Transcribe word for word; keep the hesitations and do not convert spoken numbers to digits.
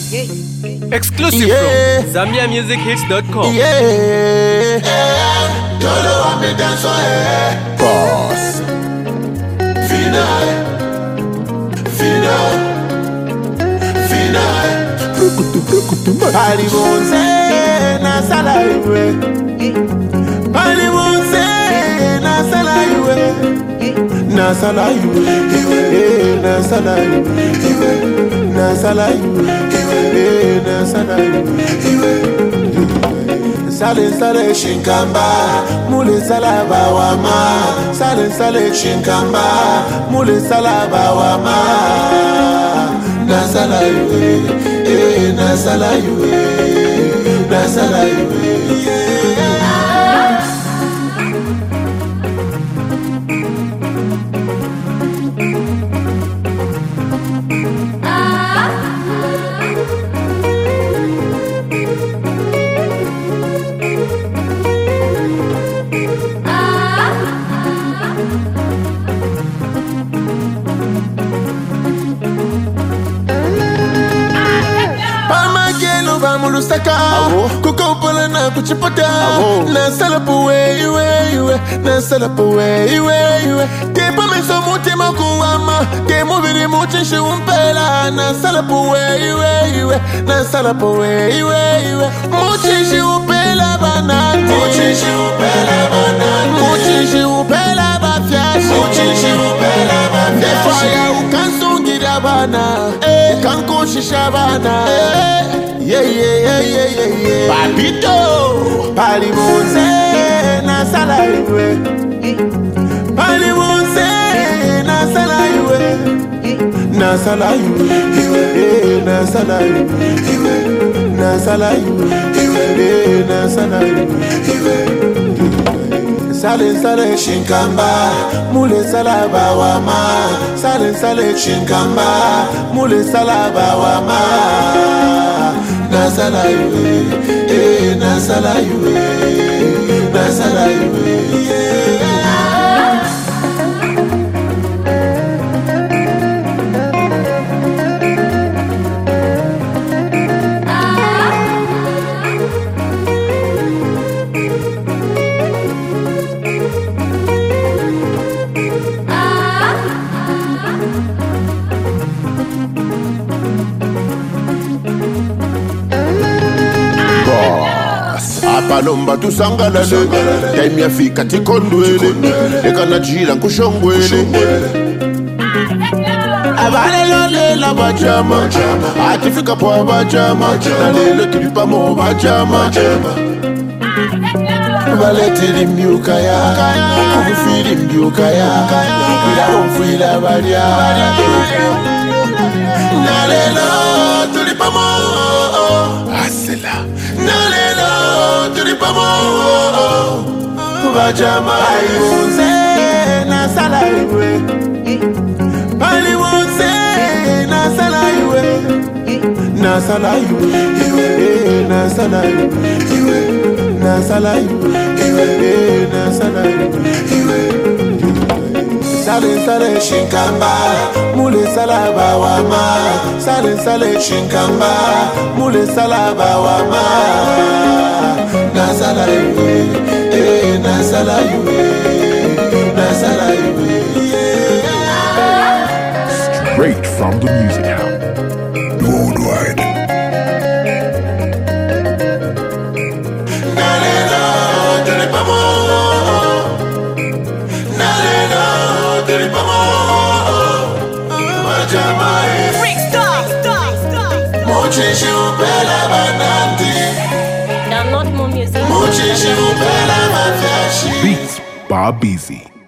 Exclusive Yeah. from Zambia Music Hits dot com. Yeah. Yolo want me dance on air. Boss. Final. Final. Final. Brukutu brukutu ma. Pali bonse na sala iwe. Pali bonse na sala iwe. Na sala iwe. Eh na sala iwe. Na sala iwe. Eh na sala iwe. Sale sale shinkamba, mule salaba wama. Sale sale shinkamba, mule salaba wama. Na sala iwe, eh na sala iwe, na sala iwe. Saka kuko pala na kuchipata na salapu we we we na salapu we we we ke pa me so muti makuama ke mubiri muti shiumpela na salapu we we we na salapu we we we muti shiumpela banana muti shiumpela banana muti shiumpela bafyashi muti shiumpela bafyashi fire ukansungira bana eh kanko shishabana eh yeah, yeah, yeah, yeah, yeah. Papito, pali bonse na sala iwe. Pali bonse na sala iwe. Na sala iwe, na sala iwe. Na sala iwe, na sala iwe. Sale sale shinkamba, mule salaba wama. Sale sale shinkamba, mule salaba wama. Nasala iwe, eh nasala iwe, nasala iwe, yeah. Palomba tusangalale, time yafika tikondwele, ekana jila kushongwele. Abale lole la bachama, atifika po bachama, na lele tulipa mo bachama. Vale tiri mbiuka ya, kufiri mbiuka ya, bila umfila baria. Na lele tulipa mo, asela. Na lele Bajama iwonse na sala iwe. Pali wonse na sala iwe. Na sala iwe, na sala iwe. Na sala iwe, na sala iwe. Sale sale shinkamba, mule salaba wama. Sale sale shinkamba, mule salaba wama. Nasala iwe, eh nasala iwe, nasala iwe. Straight from the music house, worldwide. Nalena, telipamo. Nalena, telipamo. Majamae. Stop, stop, stop. Mochi shiupela bananti. Download more music. Mochi shiupela mafyashi. Beats Bob Easy.